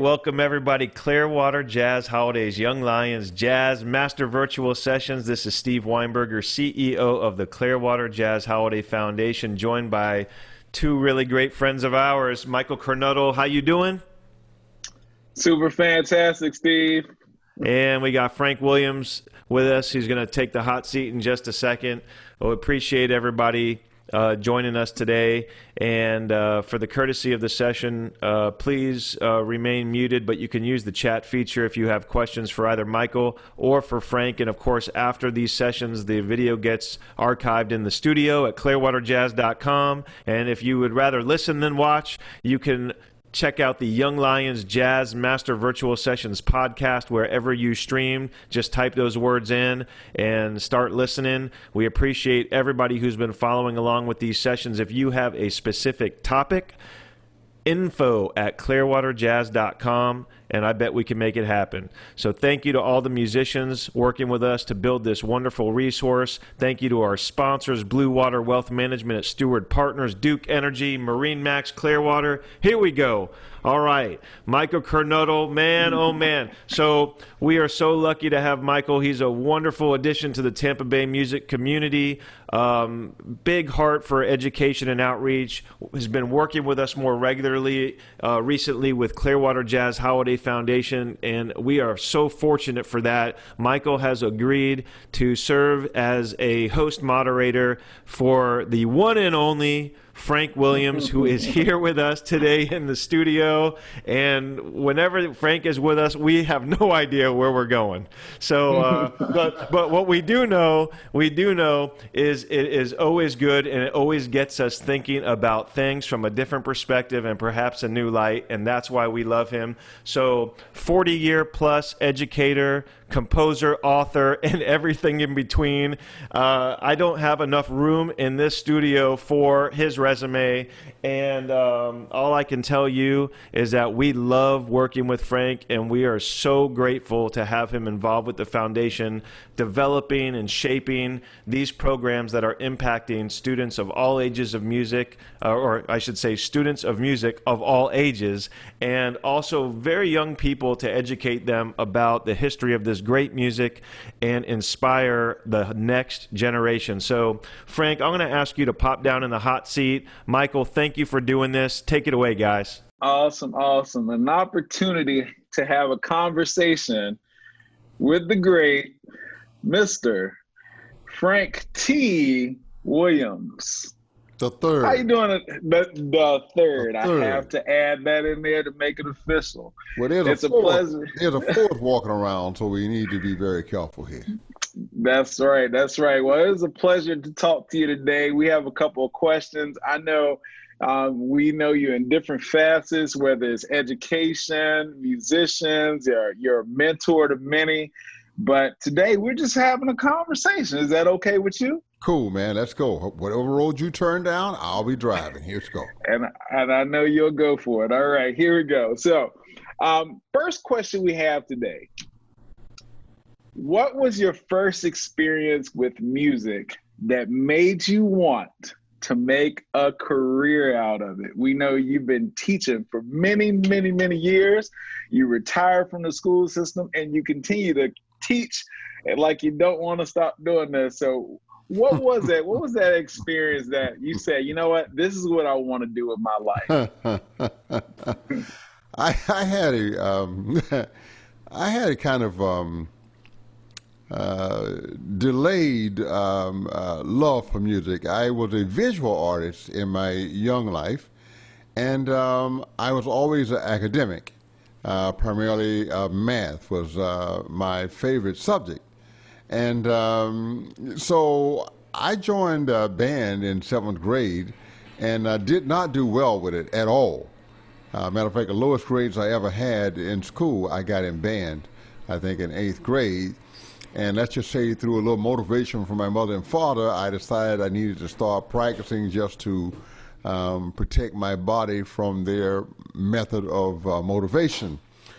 welcome everybody. Clearwater Jazz Holidays, Young Lions Jazz Master Virtual Sessions. This is Steve Weinberger, CEO of the Clearwater Jazz Holiday Foundation, joined by two really great friends of ours. Michael Kernodle, how you doing? Super fantastic, Steve. And we got Frank Williams with us, who's going to take the hot seat in just a second. We appreciate everybody joining us today. And for the courtesy of the session, please remain muted, but you can use the chat feature if you have questions for either Michael or for Frank. And of course, after these sessions, the video gets archived in the studio at clearwaterjazz.com. And if you would rather listen than watch, you can check out the Young Lions Jazz Master Virtual Sessions podcast wherever you stream. Just type those words in and start listening. We appreciate everybody who's been following along with these sessions. If you have a specific topic, info@clearwaterjazz.com, and I bet we can make it happen. So thank you to all the musicians working with us to build this wonderful resource. Thank you to our sponsors, Blue Water Wealth Management at Steward Partners, Duke Energy, Marine Max Clearwater. Here we go. All right, Michael Kernodle, man, oh man. So we are so lucky to have Michael. He's a wonderful addition to the Tampa Bay music community. Big heart for education and outreach. Has been working with us more regularly recently with Clearwater Jazz Holiday Foundation, and we are so fortunate for that. Michael has agreed to serve as a host moderator for the one and only Frank Williams, who is here with us today in the studio. And whenever Frank is with us, we have no idea where we're going. So, but what we do know is it is always good, and it always gets us thinking about things from a different perspective and perhaps a new light. And that's why we love him. So 40-year plus educator, composer, author, and everything in between. I don't have enough room in this studio for his resume, and all I can tell you is that we love working with Frank, and we are so grateful to have him involved with the foundation, developing and shaping these programs that are impacting students of all ages of music, or I should say students of music of all ages, and also very young people to educate them about the history of this great music and inspire the next generation. So, Frank, I'm going to ask you to pop down in the hot seat. Michael, thank you for doing this. Take it away, guys. Awesome. An opportunity to have a conversation with the great Mr. Frank T. Williams. The third. How you doing? The third. I have to add that in there to make it official. Well, it's a pleasure. There's a fourth walking around, so we need to be very careful here. That's right. Well, it was a pleasure to talk to you today. We have a couple of questions. I know we know you in different facets, whether it's education, musicians, you're a mentor to many. But today we're just having a conversation. Is that okay with you? Cool, man. Let's go. Whatever road you turn down, I'll be driving. Let's go. And I know you'll go for it. All right, here we go. So first question we have today. What was your first experience with music that made you want to make a career out of it? We know you've been teaching for many, many, many years. You retired from the school system and you continue to teach like you don't want to stop doing this. So what was that? What was that experience that you said, you know what, this is what I want to do with my life? I had a kind of delayed love for music. I was a visual artist in my young life, and I was always an academic. Primarily math was my favorite subject. And so I joined a band in 7th grade and did not do well with it at all. Matter of fact, the lowest grades I ever had in school, I got in band, I think in 8th grade. And let's just say through a little motivation from my mother and father, I decided I needed to start practicing just to protect my body from their method of motivation.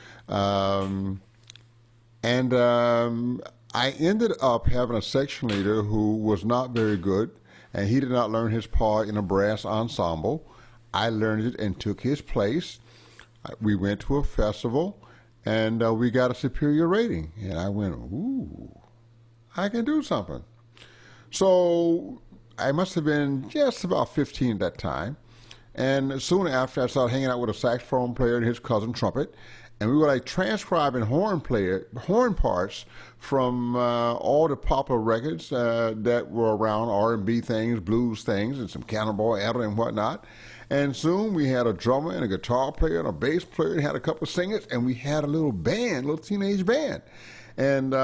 I ended up having a section leader who was not very good, and he did not learn his part in a brass ensemble. I learned it and took his place. We went to a festival, and we got a superior rating. And I went, ooh, I can do something. So I must have been just about 15 at that time. And soon after, I started hanging out with a saxophone player and his cousin trumpet, and we were like transcribing horn parts from all the popular records that were around, R&B things, blues things, and some Cannonball Adderley and whatnot. And soon we had a drummer and a guitar player and a bass player and had a couple of singers, and we had a little band, a little teenage band. And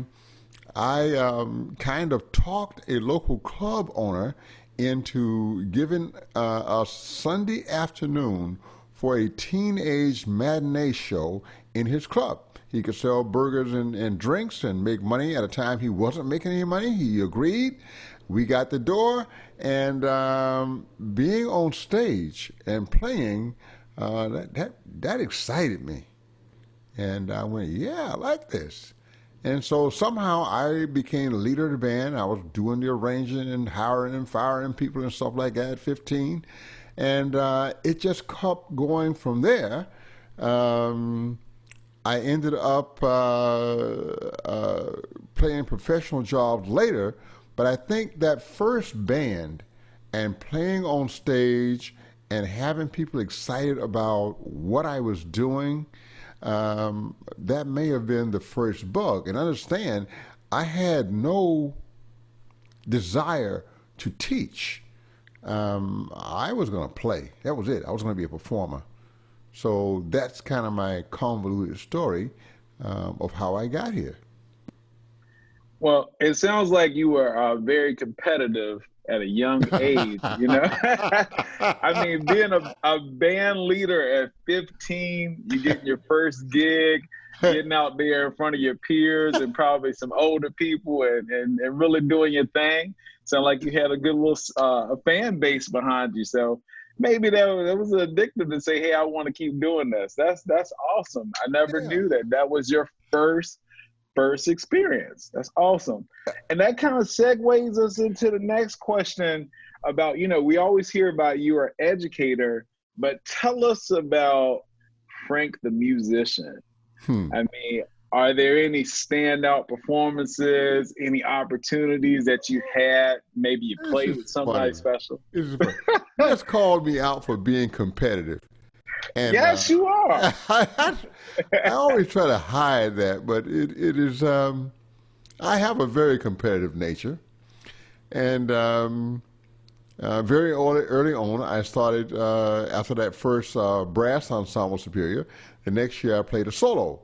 I kind of talked a local club owner into giving a Sunday afternoon for a teenage matinee show in his club. He could sell burgers and drinks and make money at a time he wasn't making any money. He agreed. We got the door, and being on stage and playing, that excited me. And I went, yeah, I like this. And so somehow I became the leader of the band. I was doing the arranging and hiring and firing people and stuff like that at 15. And it just kept going from there. I ended up playing professional jobs later, but I think that first band and playing on stage and having people excited about what I was doing, that may have been the first bug. And understand, I had no desire to teach. I was going to play. That was it. I was going to be a performer. So that's kind of my convoluted story of how I got here. Well, it sounds like you were very competitive at a young age, you know? I mean, being a band leader at 15, you getting your first gig, getting out there in front of your peers and probably some older people and really doing your thing. Sound like you had a good little a fan base behind you. So maybe that was addictive to say, hey, I want to keep doing this. That's awesome. I never knew that was your first experience. That's awesome. And that kind of segues us into the next question about, you know, we always hear about you are an educator, but tell us about Frank the musician. I mean, are there any standout performances, any opportunities that you had? Maybe you played with somebody special? You just called me out for being competitive. And, yes, you are. I always try to hide that, but it is, I have a very competitive nature. And very early on, I started, after that first brass ensemble superior, the next year I played a solo.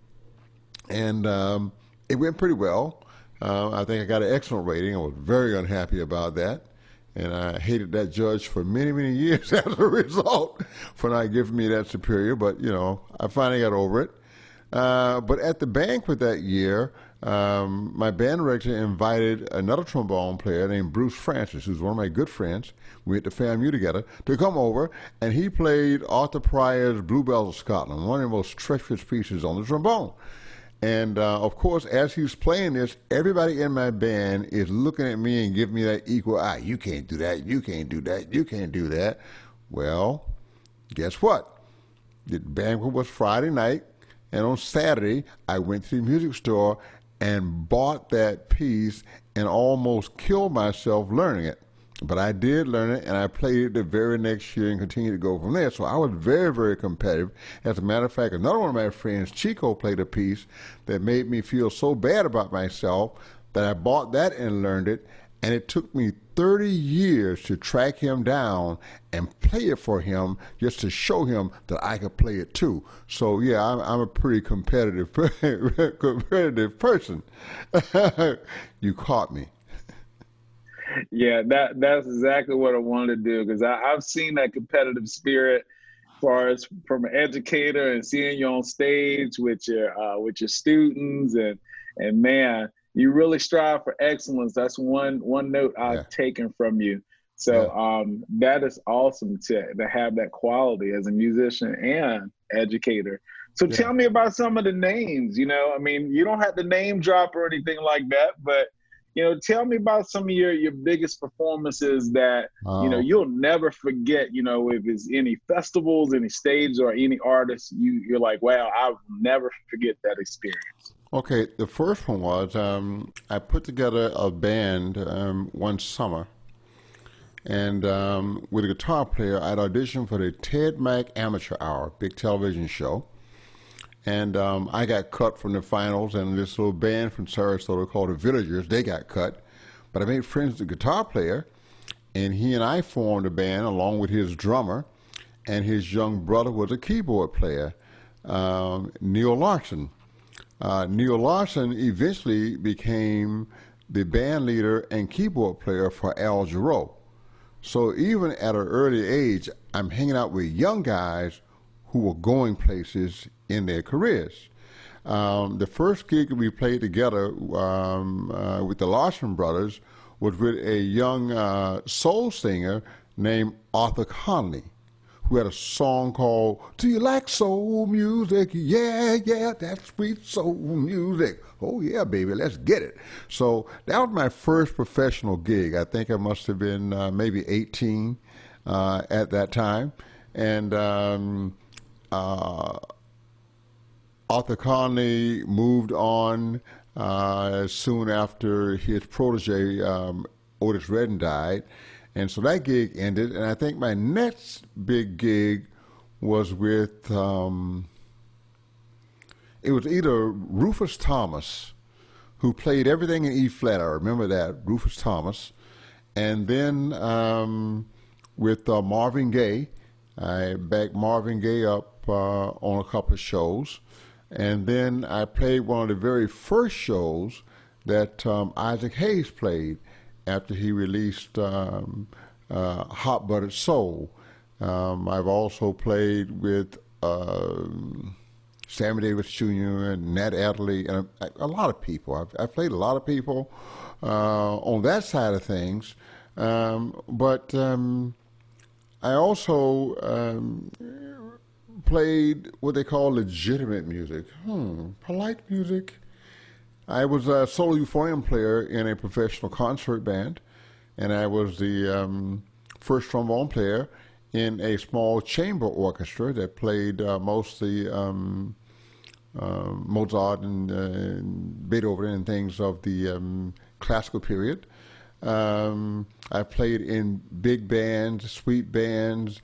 And it went pretty well. I think I got an excellent rating. I was very unhappy about that. And I hated that judge for many, many years as a result for not giving me that superior. But, you know, I finally got over it. But at the banquet that year, my band director invited another trombone player named Bruce Francis, who's one of my good friends. We went to FAMU together, to come over. And he played Arthur Pryor's Bluebells of Scotland, one of the most treacherous pieces on the trombone. And, of course, as he's playing this, everybody in my band is looking at me and giving me that equal eye. You can't do that. You can't do that. You can't do that. Well, guess what? The banquet was Friday night, and on Saturday, I went to the music store and bought that piece and almost killed myself learning it. But I did learn it, and I played it the very next year and continued to go from there. So I was very, very competitive. As a matter of fact, another one of my friends, Chico, played a piece that made me feel so bad about myself that I bought that and learned it. And it took me 30 years to track him down and play it for him just to show him that I could play it too. So, yeah, I'm a pretty competitive person. You caught me. Yeah, that's exactly what I wanted to do, because I've seen that competitive spirit as far as from an educator and seeing you on stage with your students and man, you really strive for excellence. That's one note I've taken from you. So that is awesome to have that quality as a musician and educator. So tell me about some of the names. You know, I mean, you don't have to name drop or anything like that, but Tell me about some of your biggest performances that, Oh, you'll never forget, if it's any festivals, any stage, or any artists, you're like, wow, I'll never forget that experience. okay. The first one was I put together a band one summer, and with a guitar player, I'd auditioned for the Ted Mack Amateur Hour, big television show. And I got cut from the finals, and this little band from Sarasota called the Villagers, they got cut. But I made friends with the guitar player, and he and I formed a band along with his drummer, and his young brother was a keyboard player, Neil Larson. Neil Larson eventually became the band leader and keyboard player for Al Jarreau. So even at an early age, I'm hanging out with young guys who were going places in their careers. The first gig we played together with the Larson brothers was with a young soul singer named Arthur Conley, who had a song called "Do You Like Soul Music? Yeah, yeah, that's sweet soul music. Oh yeah, baby, let's get it." So that was my first professional gig. I think I must have been maybe 18 at that time, and Arthur Conley moved on soon after his protege, Otis Redding, died. And so that gig ended. And I think my next big gig was with, it was either Rufus Thomas, who played everything in E flat. I remember that, Rufus Thomas. And then with Marvin Gaye. I backed Marvin Gaye up on a couple of shows. And then I played one of the very first shows that Isaac Hayes played after he released Hot Buttered Soul. I've also played with Sammy Davis Jr. and Nat Adderley and a lot of people. I've played a lot of people on that side of things. But I also played what they call legitimate music. Polite music. I was a solo euphonium player in a professional concert band, and I was the first trombone player in a small chamber orchestra that played mostly Mozart and Beethoven and things of the classical period. I played in big bands, sweet bands,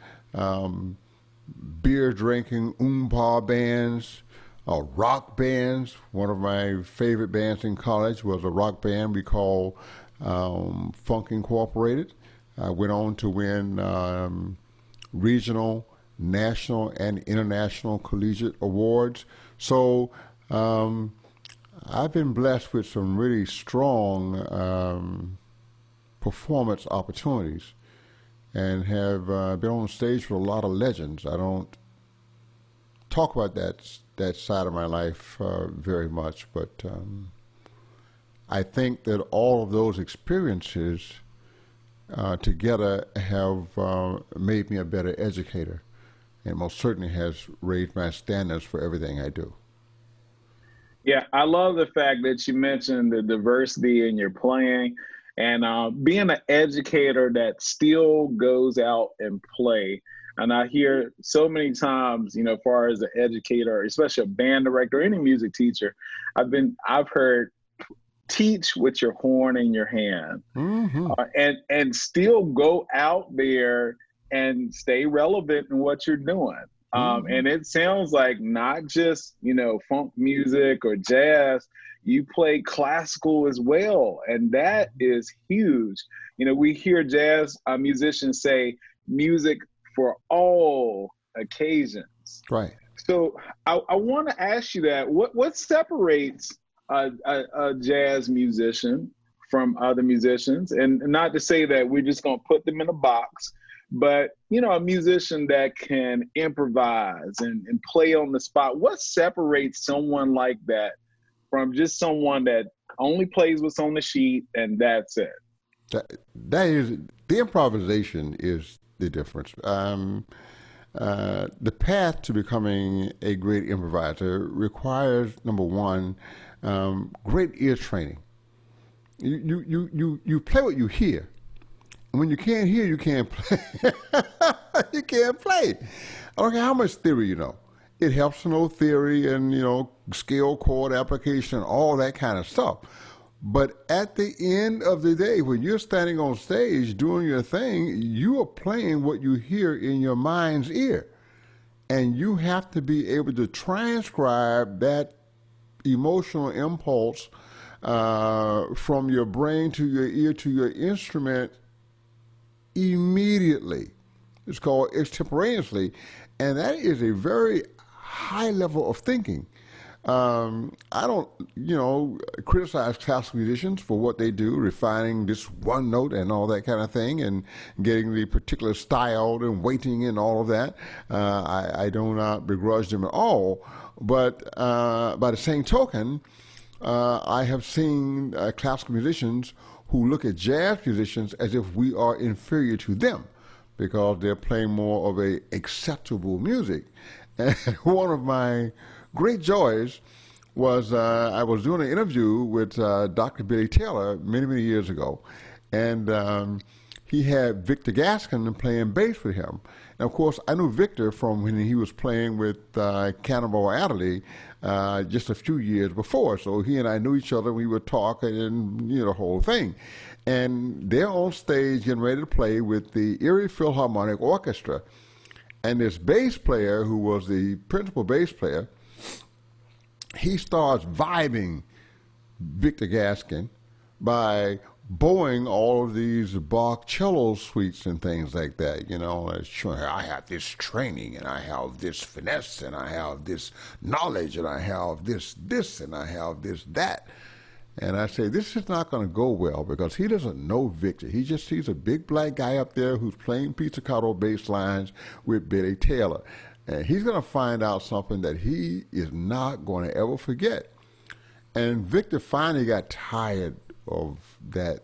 beer drinking oompa bands, rock bands. One of my favorite bands in college was a rock band we called Funk Incorporated. I went on to win regional, national, and international collegiate awards. So I've been blessed with some really strong performance opportunities, and have been on stage with a lot of legends. I don't talk about that side of my life very much, but I think that all of those experiences together have made me a better educator, and most certainly has raised my standards for everything I do. Yeah, I love the fact that you mentioned the diversity in your playing, and being an educator that still goes out and play. And I hear so many times, as far as an educator, especially a band director, any music teacher, I've heard teach with your horn in your hand, and still go out there and stay relevant in what you're doing. And it sounds like not just, funk music or jazz, you play classical as well. And that is huge. We hear jazz musicians say music for all occasions. Right. So I want to ask you that, what separates a jazz musician from other musicians? And not to say that we're just going to put them in a box, but, a musician that can improvise and play on the spot. What separates someone like that from just someone that only plays what's on the sheet and that's it? That is, the improvisation is the difference. The path to becoming a great improviser requires, number one, great ear training. You play what you hear. And when you can't hear, you can't play. You can't play. I don't care how much theory you know. It helps to know theory and, scale chord application, all that kind of stuff. But at the end of the day, when you're standing on stage doing your thing, you are playing what you hear in your mind's ear. And you have to be able to transcribe that emotional impulse from your brain to your ear to your instrument immediately. It's called extemporaneously. And that is a very high level of thinking. I don't, criticize classical musicians for what they do, refining this one note and all that kind of thing, and getting the particular style and weighting and all of that. I do not begrudge them at all. But by the same token, I have seen classical musicians who look at jazz musicians as if we are inferior to them because they're playing more of a acceptable music. And one of my great joys was I was doing an interview with Dr. Billy Taylor many, many years ago, and he had Victor Gaskin playing bass with him. And of course, I knew Victor from when he was playing with Cannonball Adderley just a few years before. So he and I knew each other. We were talking and the whole thing. And they're on stage getting ready to play with the Erie Philharmonic Orchestra. And this bass player, who was the principal bass player, he starts vibing Victor Gaskin by bowing all of these Bach cello suites and things like that. Showing I have this training, and I have this finesse, and I have this knowledge, and I have this, and I have this, that. And I say, this is not going to go well because he doesn't know Victor. He just sees a big black guy up there who's playing pizzicato bass lines with Billy Taylor. And he's going to find out something that he is not going to ever forget. And Victor finally got tired of that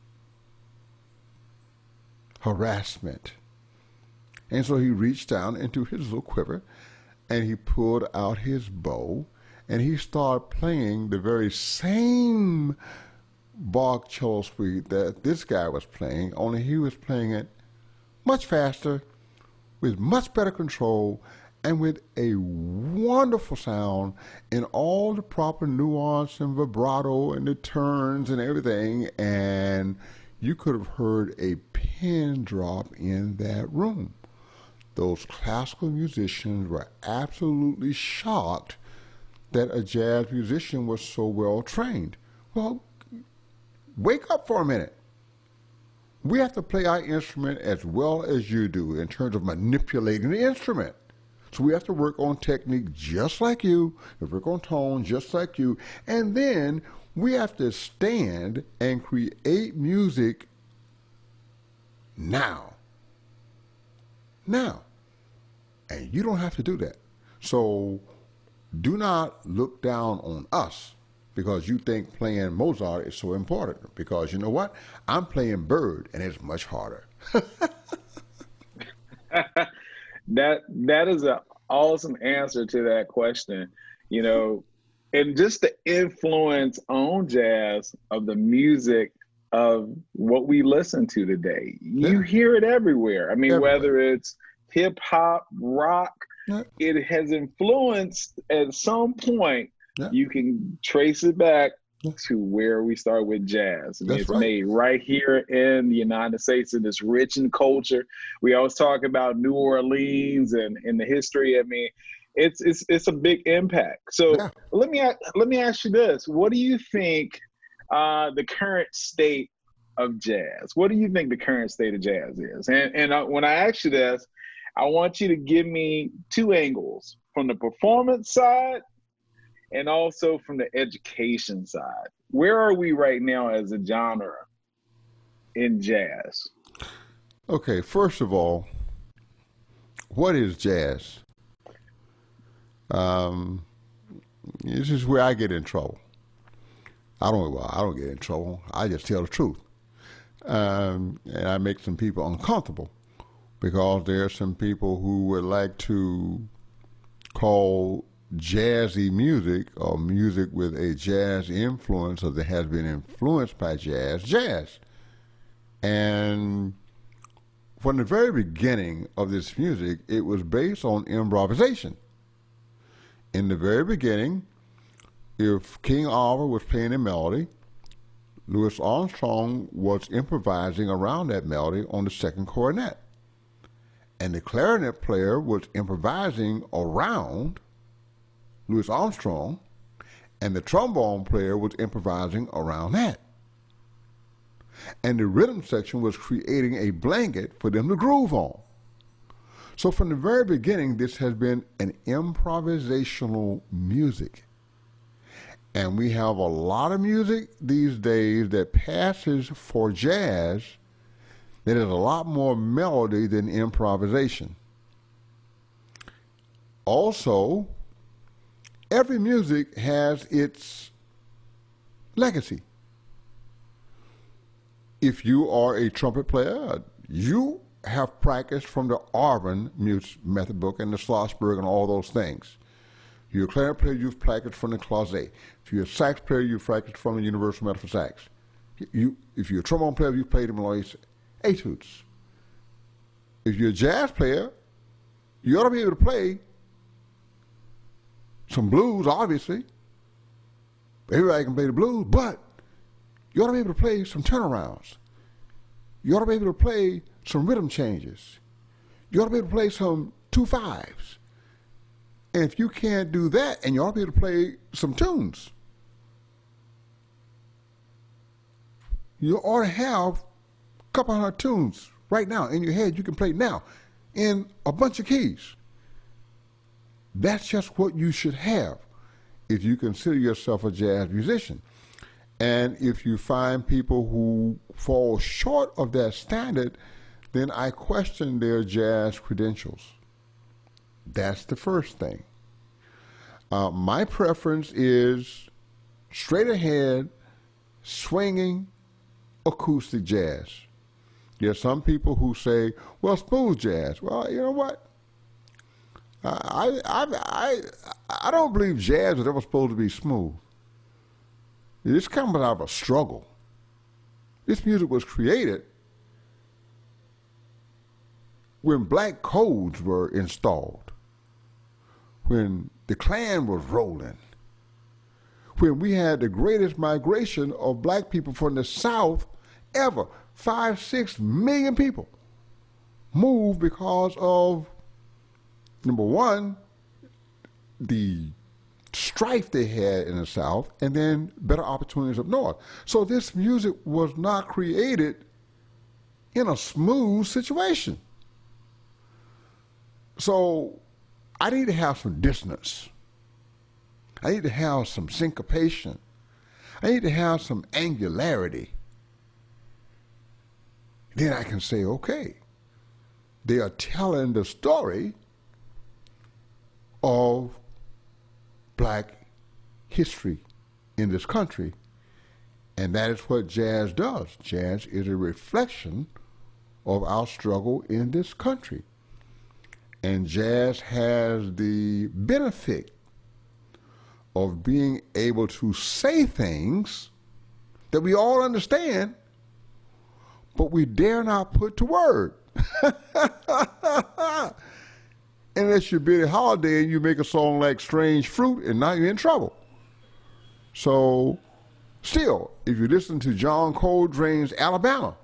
harassment. And so he reached down into his little quiver and he pulled out his bow and he started playing the very same Bach cello suite that this guy was playing, only he was playing it much faster, with much better control, and with a wonderful sound and all the proper nuance and vibrato and the turns and everything. And you could have heard a pin drop in that room. Those classical musicians were absolutely shocked that a jazz musician was so well trained. Well, wake up for a minute. We have to play our instrument as well as you do in terms of manipulating the instrument. So we have to work on technique just like you, work on tone just like you, and then we have to stand and create music now. Now. And you don't have to do that. So do not look down on us because you think playing Mozart is so important. Because you know what? I'm playing Bird, and it's much harder. That is an awesome answer to that question. And just the influence on jazz of the music of what we listen to today. You hear it everywhere. I mean, whether it's hip hop, rock, it has influenced at some point. You can trace it back to where we start with jazz. I mean, it's made right here in the United States, and it's rich in culture. We always talk about New Orleans and the history. I mean, it's a big impact. So let me ask you this: what do you think the current state of jazz? What do you think the current state of jazz is? And when I ask you this, I want you to give me two angles: from the performance side and also from the education side. Where are we right now as a genre in jazz? Okay, first of all, what is jazz? This is where I get in trouble. I don't get in trouble. I just tell the truth. And I make some people uncomfortable because there are some people who would like to call jazzy music or music with a jazz influence or that has been influenced by jazz. And from the very beginning of this music, it was based on improvisation. In the very beginning, if King Oliver was playing a melody, Louis Armstrong was improvising around that melody on the second cornet. And the clarinet player was improvising around Louis Armstrong, and the trombone player was improvising around that. And the rhythm section was creating a blanket for them to groove on. So from the very beginning, this has been an improvisational music. And we have a lot of music these days that passes for jazz that is a lot more melody than improvisation. Also, every music has its legacy. If you are a trumpet player, you have practiced from the Arvin method book and the Schlossberg and all those things. If you're a clarinet player, you've practiced from the Clauset. If you're a sax player, you've practiced from the Universal Method for Sax. If you're a trombone player, you've played them all etudes. If you're a jazz player, you ought to be able to play some blues, obviously. Everybody can play the blues, but you ought to be able to play some turnarounds. You ought to be able to play some rhythm changes. You ought to be able to play some 2/5s. And if you can't do that, and you ought to be able to play some tunes, you ought to have a couple hundred tunes right now in your head you can play now in a bunch of keys. That's just what you should have if you consider yourself a jazz musician. And if you find people who fall short of that standard, then I question their jazz credentials. That's the first thing. My preference is straight ahead, swinging, acoustic jazz. There's some people who say, well, smooth jazz. Well, you know what? I don't believe jazz was ever supposed to be smooth. This comes out of a struggle. This music was created when black codes were installed, when the Klan was rolling, when we had the greatest migration of black people from the South ever. 5-6 million people moved because of, number one, the strife they had in the South, and then better opportunities up north. So this music was not created in a smooth situation. So I need to have some dissonance. I need to have some syncopation. I need to have some angularity. Then I can say, okay, they are telling the story of black history in this country. And that is what jazz does. Jazz is a reflection of our struggle in this country. And jazz has the benefit of being able to say things that we all understand, but we dare not put to word. Unless you're Billie Holiday and you make a song like Strange Fruit, and now you're in trouble. So, still, if you listen to John Coltrane's Alabama,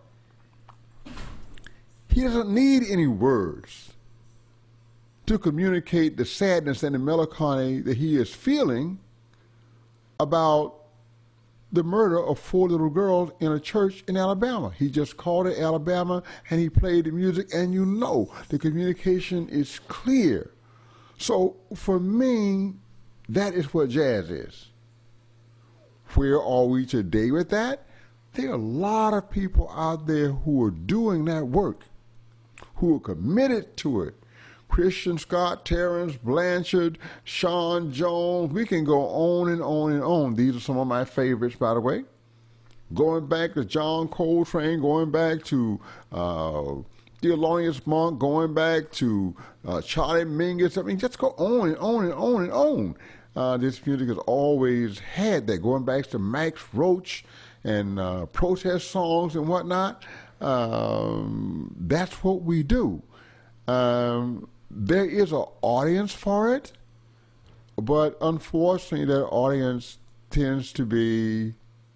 he doesn't need any words to communicate the sadness and the melancholy that he is feeling about the murder of 4 little girls in a church in Alabama. He just called it Alabama, and he played the music, and you know the communication is clear. So for me, that is what jazz is. Where are we today with that? There are a lot of people out there who are doing that work, who are committed to it. Christian Scott, Terrence Blanchard, Sean Jones, we can go on and on and on. These are some of my favorites, by the way. Going back to John Coltrane, going back to Thelonious Monk, going back to Charlie Mingus. I mean, just go on and on and on and on. This music has always had that, going back to Max Roach and protest songs and whatnot. That's what we do. There is an audience for it, but unfortunately, that audience tends to be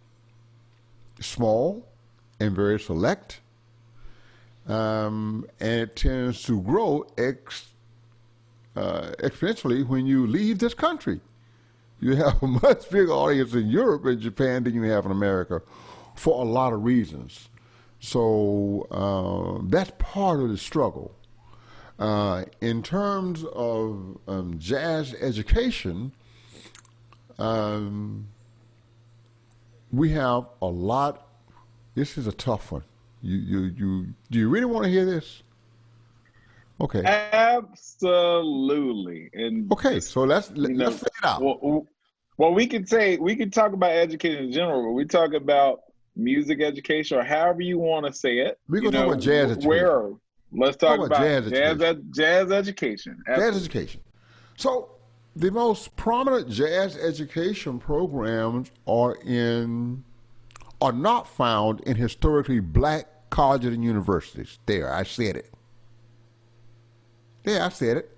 small and very select, and it tends to grow exponentially when you leave this country. You have a much bigger audience in Europe and Japan than you have in America for a lot of reasons. So that's part of the struggle. In terms of jazz education, we have a lot. This is a tough one. Do you really want to hear this? Okay. Absolutely. And okay, so let's lay it out. Well, we can talk about education in general, but we talk about music education or however you want to say it. We're going to talk about jazz education. Let's talk about jazz education. Jazz education. Jazz education. So the most prominent jazz education programs are not found in historically black colleges and universities. There, I said it. Yeah, I said it.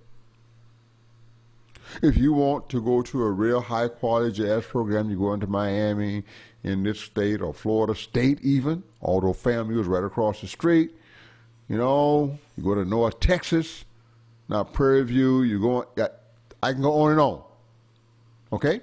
If you want to go to a real high quality jazz program, you go into Miami in this state or Florida State even, although FAMU is right across the street. You know, you go to North Texas, now Prairie View, I can go on and on. Okay?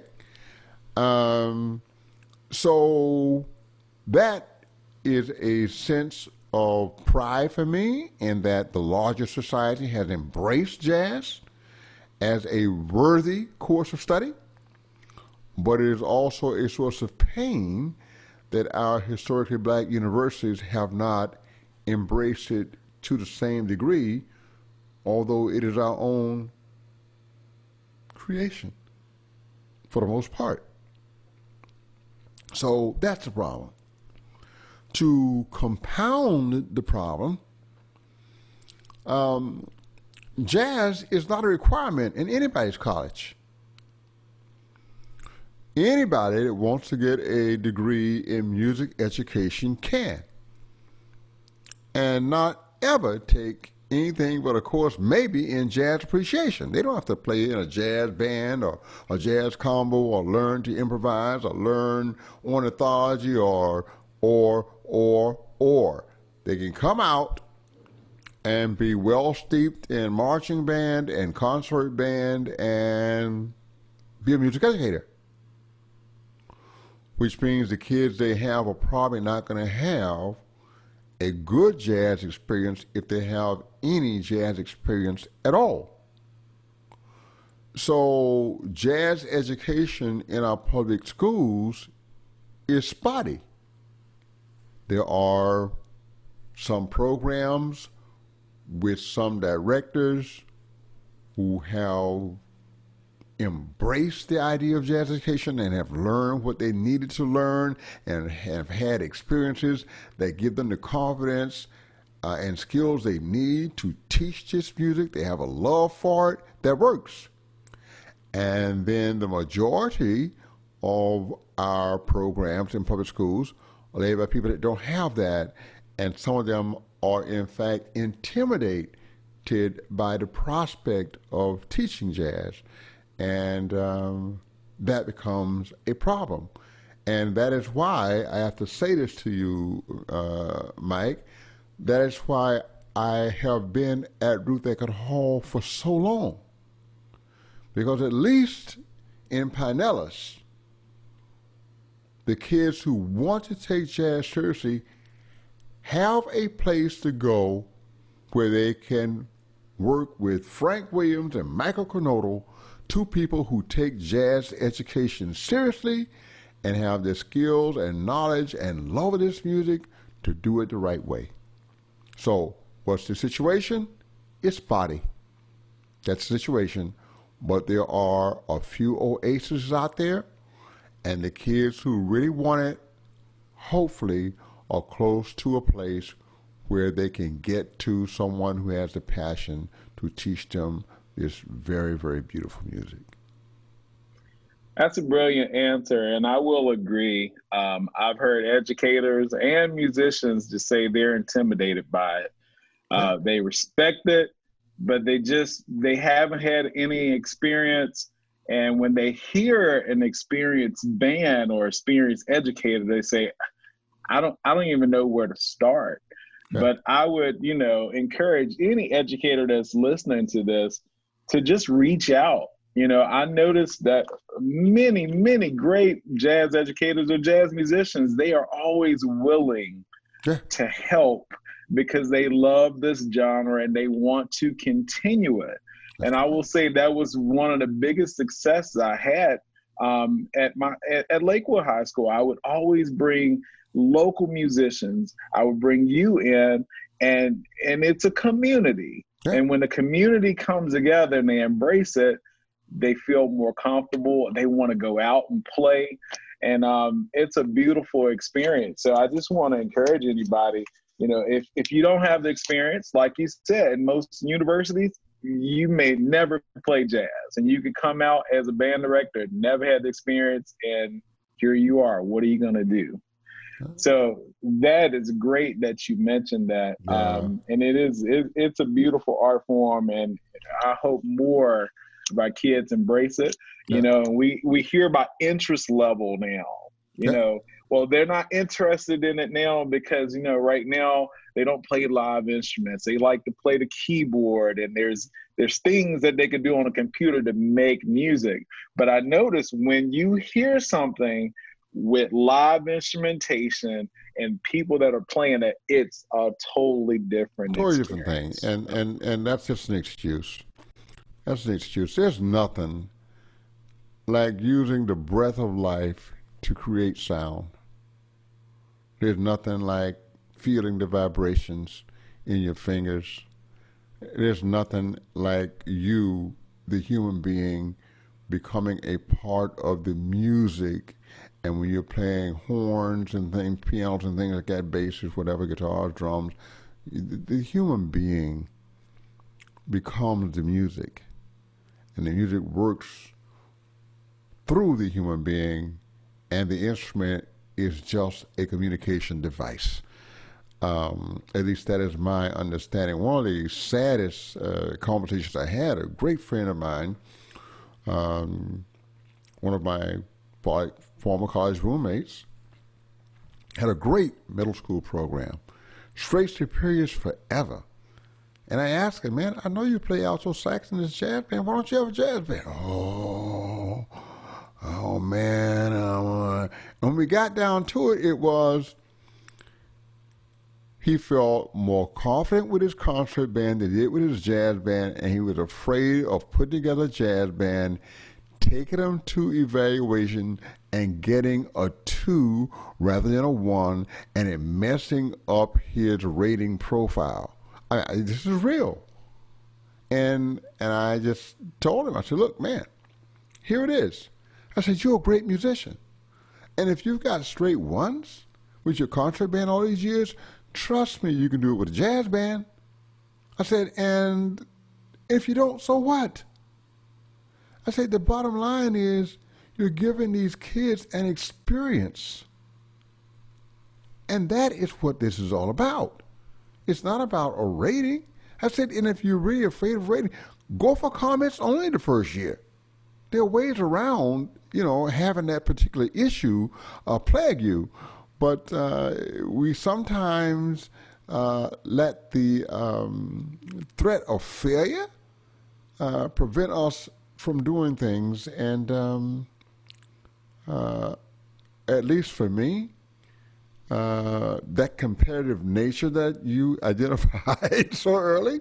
So that is a sense of pride for me in that the larger society has embraced jazz as a worthy course of study, but it is also a source of pain that our historically black universities have not embraced it to the same degree, although it is our own creation for the most part. So that's the problem. To compound the problem, jazz is not a requirement in anybody's college. Anybody that wants to get a degree in music education can, and not ever take anything but a course maybe in jazz appreciation. They don't have to play in a jazz band or a jazz combo or learn to improvise or learn ornithology or. They can come out and be well steeped in marching band and concert band and be a music educator. Which means the kids they have are probably not going to have a good jazz experience if they have any jazz experience at all. So jazz education in our public schools is spotty. There are some programs with some directors who have embraced the idea of jazz education and have learned what they needed to learn and have had experiences that give them the confidence and skills they need to teach this music. They have a love for it that works. And then the majority of our programs in public schools are led by people that don't have that, and some of them are in fact intimidated by the prospect of teaching jazz. And that becomes a problem. And that is why I have to say this to you, Mike, that is why I have been at Ruth Eckerd Hall for so long. Because at least in Pinellas, the kids who want to take jazz seriously have a place to go where they can work with Frank Williams and Michael Kernodle, two people who take jazz education seriously and have the skills and knowledge and love of this music to do it the right way. So what's the situation? It's spotty. That's the situation. But there are a few oases out there, and the kids who really want it, hopefully, are close to a place where they can get to someone who has the passion to teach them this very, very beautiful music? That's a brilliant answer, and I will agree. I've heard educators and musicians just say they're intimidated by it. They respect it, but they haven't had any experience. And when they hear an experienced band or experienced educator, they say, I don't even know where to start. Yeah. But I would, encourage any educator that's listening to this to just reach out. I noticed that many, many great jazz educators or jazz musicians, they are always willing to help because they love this genre and they want to continue it. And I will say that was one of the biggest successes I had at Lakewood High School. I would always bring local musicians. I would bring you in, and it's a community. Yeah. And when the community comes together and they embrace it, they feel more comfortable. They want to go out and play. And it's a beautiful experience. So I just want to encourage anybody, if you don't have the experience, like you said, in most universities, you may never play jazz. And you could come out as a band director, never had the experience, and here you are. What are you going to do? So that is great that you mentioned that. Yeah. And it's a beautiful art form, and I hope more of our kids embrace it. Yeah. We hear about interest level now, well, they're not interested in it now because, right now they don't play live instruments. They like to play the keyboard, and there's things that they can do on a computer to make music. But I noticed when you hear something with live instrumentation and people that are playing it, it's a totally different thing. And that's just an excuse. That's an excuse. There's nothing like using the breath of life to create sound. There's nothing like feeling the vibrations in your fingers. There's nothing like you, the human being, becoming a part of the music. And when you're playing horns and things, pianos and things like that, basses, whatever, guitars, drums, the human being becomes the music. And the music works through the human being, and the instrument is just a communication device. At least that is my understanding. One of the saddest conversations I had, a great friend of mine, one of my former college roommates, had a great middle school program, straight superiors forever. And I asked him, man, I know you play alto sax in this jazz band. Why don't you have a jazz band? Oh man. And when we got down to it, it was he felt more confident with his concert band than he did with his jazz band, and he was afraid of putting together a jazz band, taking them to evaluation and getting a 2 rather than a 1, and it messing up his rating profile. This is real. And I just told him, I said, look, man, here it is. I said, you're a great musician. And if you've got straight 1s with your concert band all these years, trust me, you can do it with a jazz band. I said, and if you don't, so what? I said, the bottom line is you're giving these kids an experience. And that is what this is all about. It's not about a rating. I said, and if you're really afraid of rating, go for comments only the first year. There are ways around, having that particular issue plague you. But we sometimes let the threat of failure prevent us from doing things. And at least for me, that competitive nature that you identified so early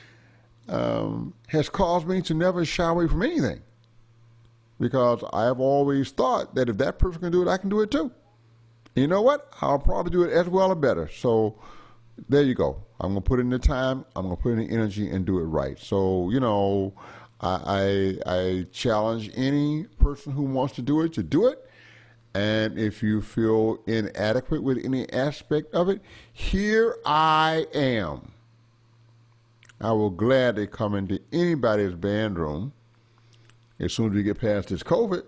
has caused me to never shy away from anything. Because I have always thought that if that person can do it, I can do it too. And you know what? I'll probably do it as well or better. So there you go. I'm going to put in the time, I'm going to put in the energy and do it right. So, I challenge any person who wants to do it, And if you feel inadequate with any aspect of it, here I am. I will gladly come into anybody's band room as soon as we get past this COVID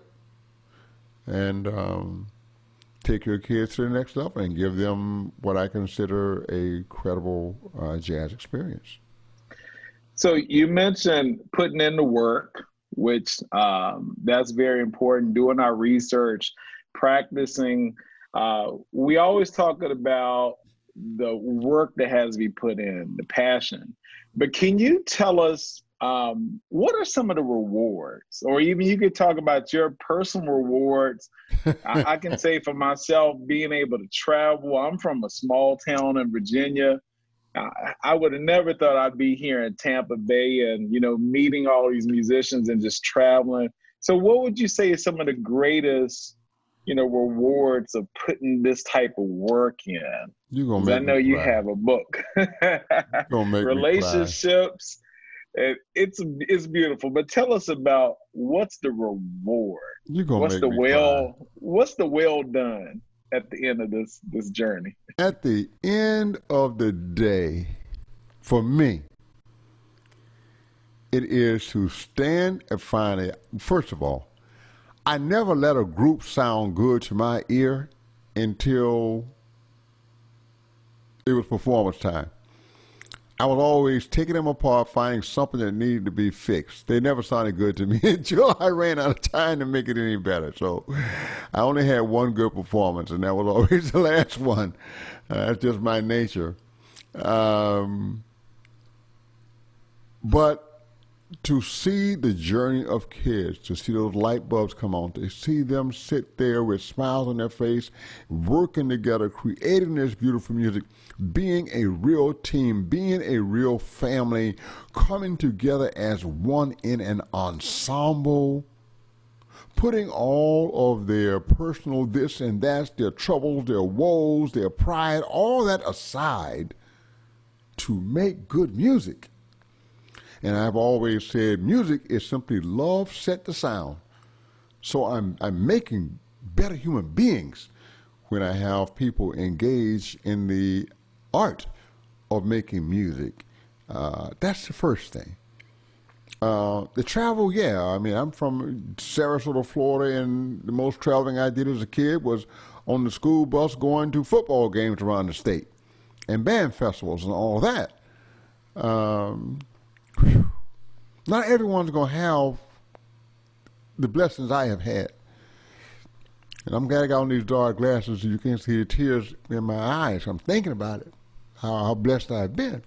and take your kids to the next level and give them what I consider a credible jazz experience. So you mentioned putting in the work, which that's very important, doing our research, practicing. We always talking about the work that has to be put in, the passion. But can you tell us what are some of the rewards? Or even you could talk about your personal rewards. I can say for myself, being able to travel. I'm from a small town in Virginia. I would have never thought I'd be here in Tampa Bay and, you know, meeting all these musicians and just traveling. So what would you say is some of the greatest, you know, rewards of putting this type of work in? You're gonna make I know me you cry. have a book. You're gonna make Relationships. It's beautiful. But tell us about what's the reward? Me cry. You're gonna make me cry. What's the well done at the end of this journey? At the end of the day, for me, it is to stand and finally, first of all, I never let a group sound good to my ear until it was performance time. I was always taking them apart, finding something that needed to be fixed. They never sounded good to me until I ran out of time to make it any better. So I only had one good performance, and that was always the last one. That's just my nature. But to see the journey of kids, to see those light bulbs come on, to see them sit there with smiles on their face, working together, creating this beautiful music, being a real team, being a real family, coming together as one in an ensemble, putting all of their personal this and that, their troubles, their woes, their pride, all that aside to make good music. And I've always said music is simply love set to sound. So I'm making better human beings when I have people engage in the art of making music. That's the first thing. The travel, yeah. I mean, I'm from Sarasota, Florida, and the most traveling I did as a kid was on the school bus going to football games around the state and band festivals and all that. Not everyone's going to have the blessings I have had. And I'm glad I got on these dark glasses so you can't see the tears in my eyes. I'm thinking about it, how blessed I've been.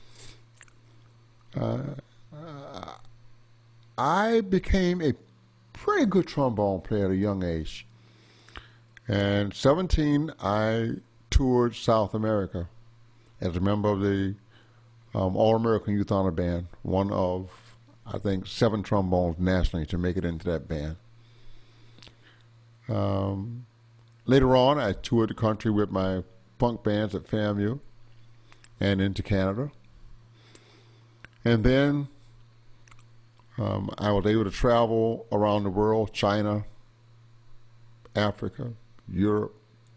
I became a pretty good trombone player at a young age. And 17, I toured South America as a member of the All-American Youth Honor Band, one of, I think, 7 trombones nationally to make it into that band. Later on, I toured the country with my punk bands at FAMU and into Canada. And then I was able to travel around the world, China, Africa, Europe.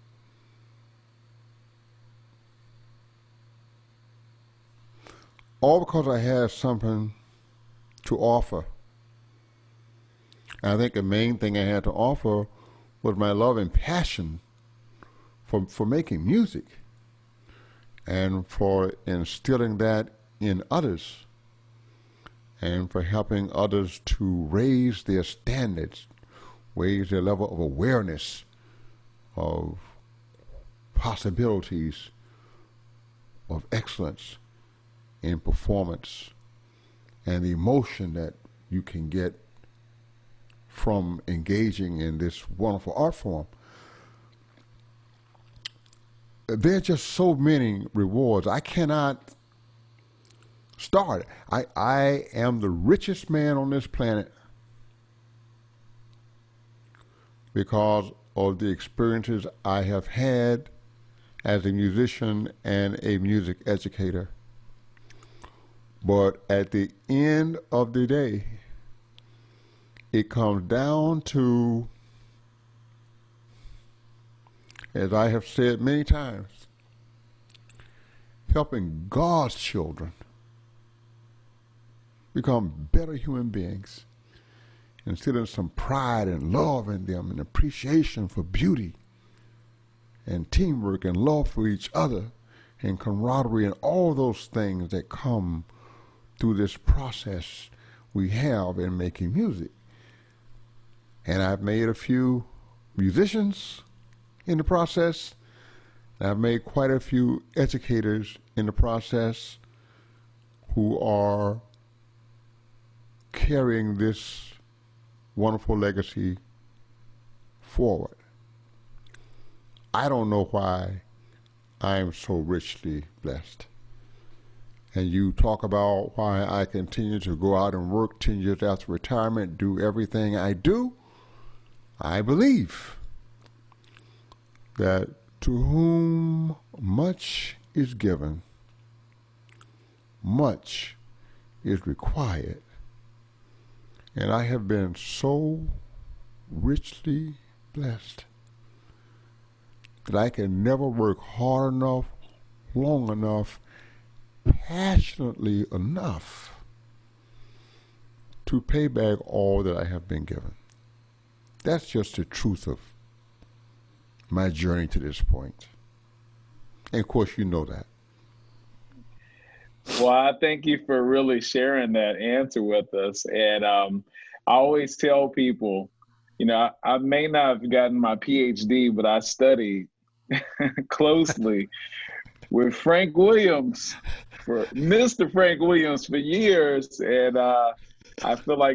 All because I had something to offer. And I think the main thing I had to offer was my love and passion for making music and for instilling that in others and for helping others to raise their standards, raise their level of awareness of possibilities of excellence in performance and the emotion that you can get from engaging in this wonderful art form. There are just so many rewards. I cannot start. I am the richest man on this planet because of the experiences I have had as a musician and a music educator. But at the end of the day, it comes down to as I have said many times, helping God's children become better human beings, instilling some pride and love in them and appreciation for beauty and teamwork and love for each other and camaraderie and all those things that come through this process we have in making music. And I've made a few musicians in the process. I've made quite a few educators in the process who are carrying this wonderful legacy forward. I don't know why I am so richly blessed. And you talk about why I continue to go out and work 10 years after retirement, do everything I do. I believe that to whom much is given, much is required. And I have been so richly blessed that I can never work hard enough, long enough, passionately enough to pay back all that I have been given. That's just the truth of my journey to this point. And of course, you know that. Well, I thank you for really sharing that answer with us. And I always tell people, you know, I may not have gotten my PhD, but I studied closely with Frank Williams, for Mr. Frank Williams, for years. And I feel like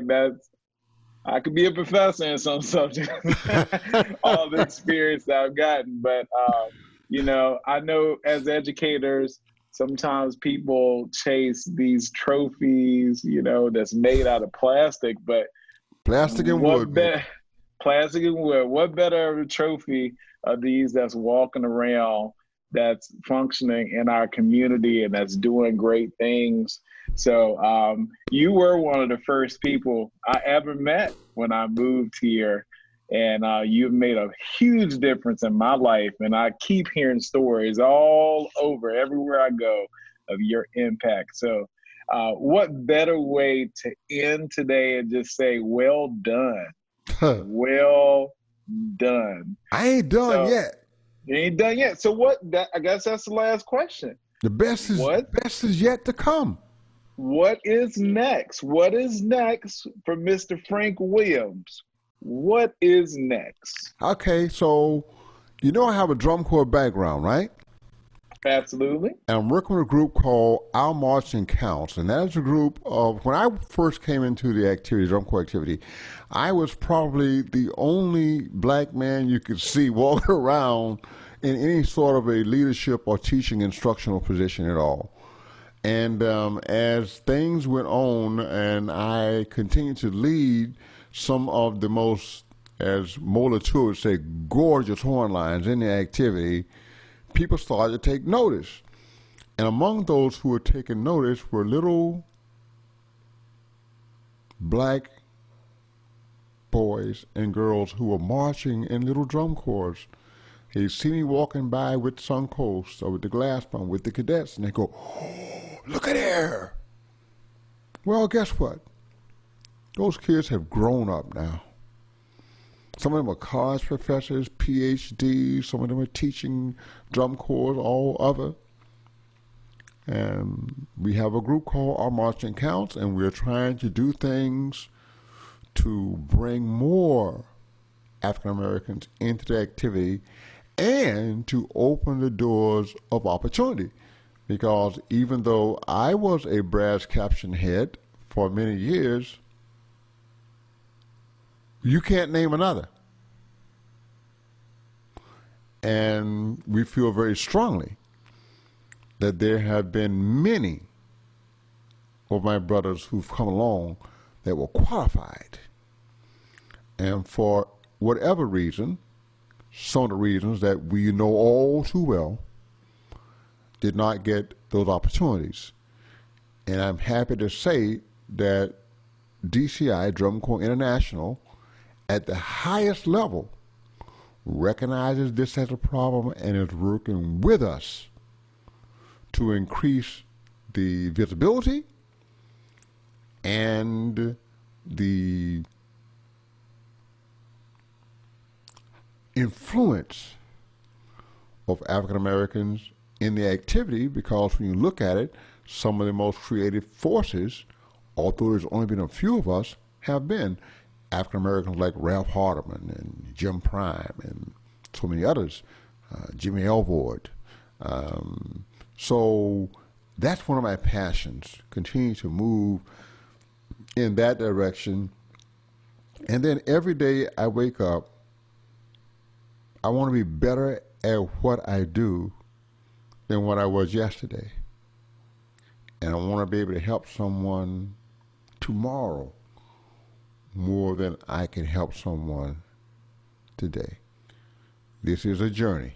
I could be a professor in some subjects, all the experience that I've gotten. But, you know, I know as educators, sometimes people chase these trophies, you know, that's made out of plastic, but plastic and wood. Plastic and wood. What better of a trophy are these that's walking around, that's functioning in our community and that's doing great things? So you were one of the first people I ever met when I moved here. And you've made a huge difference in my life. And I keep hearing stories all over, everywhere I go, of your impact. So what better way to end today and just say, well done. Well done. I ain't done yet. You ain't done yet. So I guess that's the last question. The best is yet to come. What is next? What is next for Mr. Frank Williams? What is next? Okay, so you know I have a drum corps background, right? Absolutely. And I'm working with a group called Our Marching Counts, and that is a group of, when I first came into the activity, drum corps activity, I was probably the only black man you could see walking around in any sort of a leadership or teaching instructional position at all. And as things went on and I continued to lead some of the most, as Mola Tour would say, gorgeous horn lines in the activity, people started to take notice. And among those who were taking notice were little black boys and girls who were marching in little drum corps. They see me walking by with Suncoast or with the Glass Band, with the cadets, and they go, "Oh, look at there." Well, guess what? Those kids have grown up now. Some of them are college professors, PhDs, some of them are teaching drum corps, all other. And we have a group called Our Marching Counts, and we're trying to do things to bring more African Americans into the activity and to open the doors of opportunity. Because even though I was a brass caption head for many years, you can't name another. And we feel very strongly that there have been many of my brothers who've come along that were qualified. And for whatever reason, some of the reasons that we know all too well, did not get those opportunities. And I'm happy to say that DCI, Drum Corps International, at the highest level, recognizes this as a problem and is working with us to increase the visibility and the influence of African Americans in the activity, because when you look at it, some of the most creative forces, although there's only been a few of us, have been African Americans like Ralph Hardiman and Jim Prime and so many others, Jimmy Elvord. So that's one of my passions, continue to move in that direction. And then every day I wake up, I want to be better at what I do than what I was yesterday. And I want to be able to help someone tomorrow more than I can help someone today. This is a journey.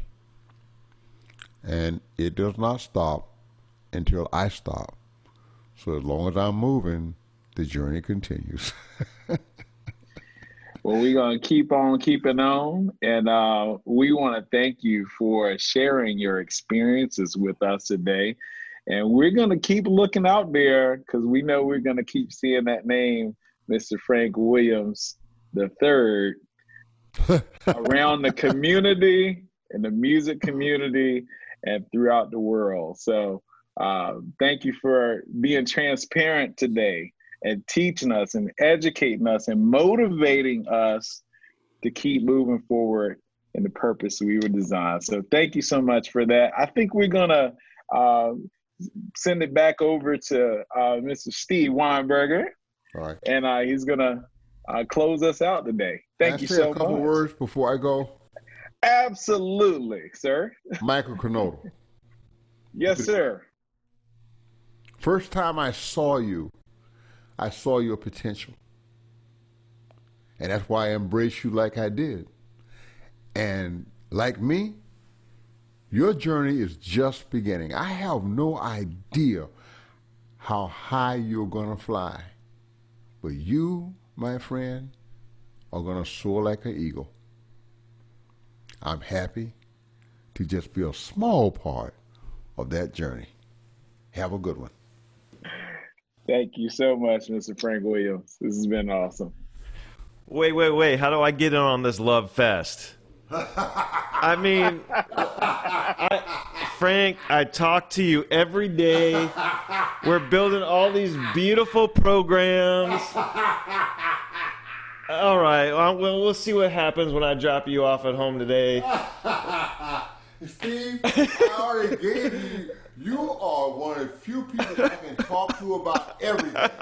And it does not stop until I stop. So as long as I'm moving, the journey continues. Well, we're going to keep on keeping on. And we want to thank you for sharing your experiences with us today. And we're going to keep looking out there because we know we're going to keep seeing that name, Mr. Frank Williams III, around the community and the music community and throughout the world. So thank you for being transparent today and teaching us and educating us and motivating us to keep moving forward in the purpose we were designed. So thank you so much for that. I think we're going to send it back over to Mr. Steve Weinberger. All right. And he's going to close us out today. Thank you so much. Can I say a couple words before I go? Absolutely, sir. Michael Canodal. Yes, sir. First time I saw your potential. And that's why I embraced you like I did. And like me, your journey is just beginning. I have no idea how high you're going to fly. But you, my friend, are going to soar like an eagle. I'm happy to just be a small part of that journey. Have a good one. Thank you so much, Mr. Frank Williams. This has been awesome. Wait. How do I get in on this love fest? I mean, Frank, I talk to you every day. We're building all these beautiful programs. All right, well, we'll see what happens when I drop you off at home today. Steve, I already gave you. You are one of the few people I can talk to about everything.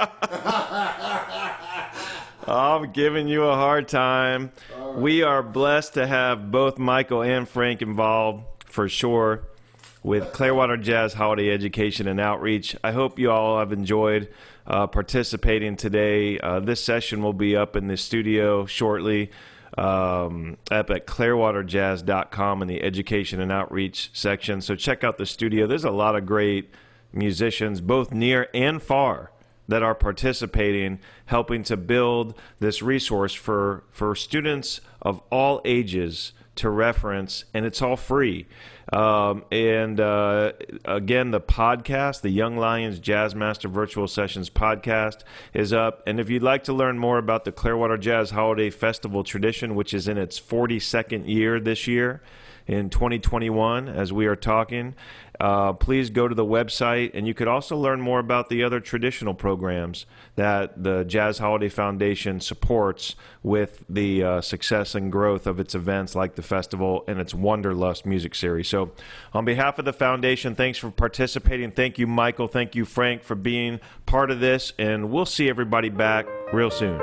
I'm giving you a hard time. Right. We are blessed to have both Michael and Frank involved, for sure, with Clearwater Jazz Holiday Education and Outreach. I hope you all have enjoyed participating today. This session will be up in the studio shortly, up at clearwaterjazz.com in the Education and Outreach section. So check out the studio. There's a lot of great musicians, both near and far, that are participating, helping to build this resource for students of all ages to reference, and it's all free. Again, the podcast, the Young Lions Jazz Master Virtual Sessions podcast, is up. And if you'd like to learn more about the Clearwater Jazz Holiday Festival tradition, which is in its 42nd year this year, in 2021, as we are talking, please go to the website, and you could also learn more about the other traditional programs that the Jazz Holiday Foundation supports with the success and growth of its events like the festival and its Wanderlust music series. So on behalf of the foundation, thanks for participating. Thank you, Michael. Thank you, Frank, for being part of this, and we'll see everybody back real soon.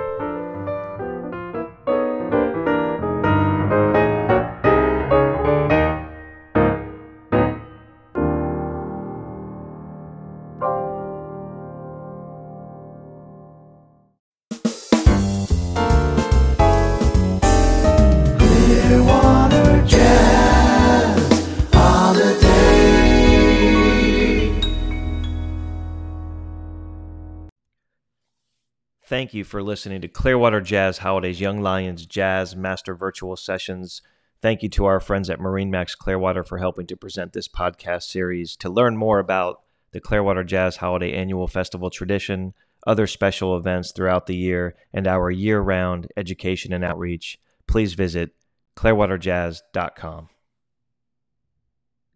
Thank you for listening to Clearwater Jazz Holidays Young Lions Jazz Master Virtual Sessions. Thank you to our friends at MarineMax Clearwater for helping to present this podcast series. To learn more about the Clearwater Jazz Holiday Annual Festival tradition, other special events throughout the year, and our year-round education and outreach, please visit clearwaterjazz.com.